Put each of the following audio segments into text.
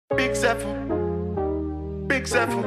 Big Zephyr, Big Zephyr,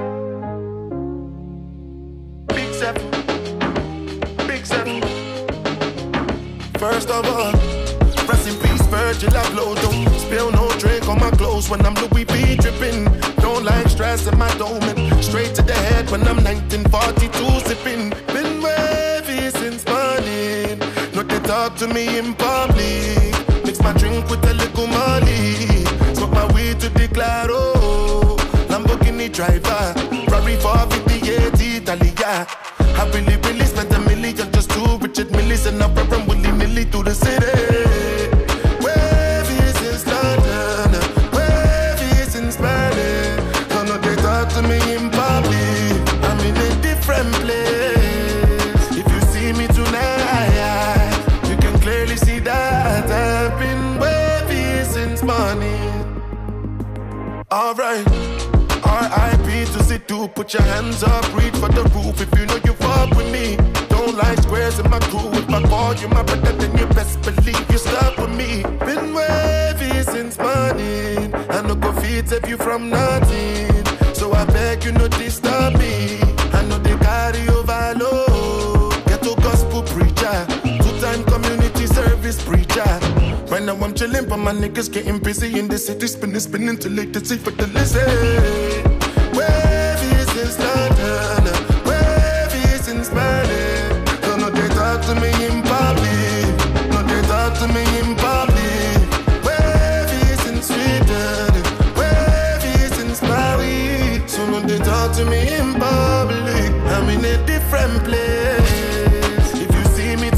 Big Zephyr, Big Zephyr. First of all, rest in peace, Virgil Abloh. Don't spill no drink on my clothes when I'm Louis V dripping. Don't like stress in my dome. Straight to the head when I'm 1942 sipping. Been wavy since morning. No, they talk to me in public. Mix my drink with a little money. Smoke my weed to declare, oh, Lamborghini driver, Ferrari 458 Italia. I really spent $1 million just to Richard Millie and I run willy-nilly through the city. Wavy since London, wavy since Berlin. Don't know they talk to me in public. I'm in a different place. If you see me tonight, you can clearly see that I've been wavy since morning. Alright, R.I.P. to Sidhu. Put your hands up, reach for the roof if you know you fuck with me. Don't like squares in my crew. If I call you my brother, then you best believe you stuck with me. Been wavy since morning. I no go feed save you from nothing. So I beg you not disturb me. I know they carry overload. Ghetto gospel preacher, two-time community service preacher. Right now I'm chilling, but my niggas getting busy in the city, spinning till late to see for the listen. Wavy since London, wavy since Berlin. Don't know they talk to me in public. No, they talk to me in public. Wavy since Sweden, wavy since Paris. So no, they talk to me in public. I'm in a different place. If you see me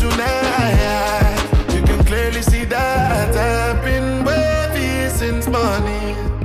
tonight, you can clearly see that I've been wavy since morning.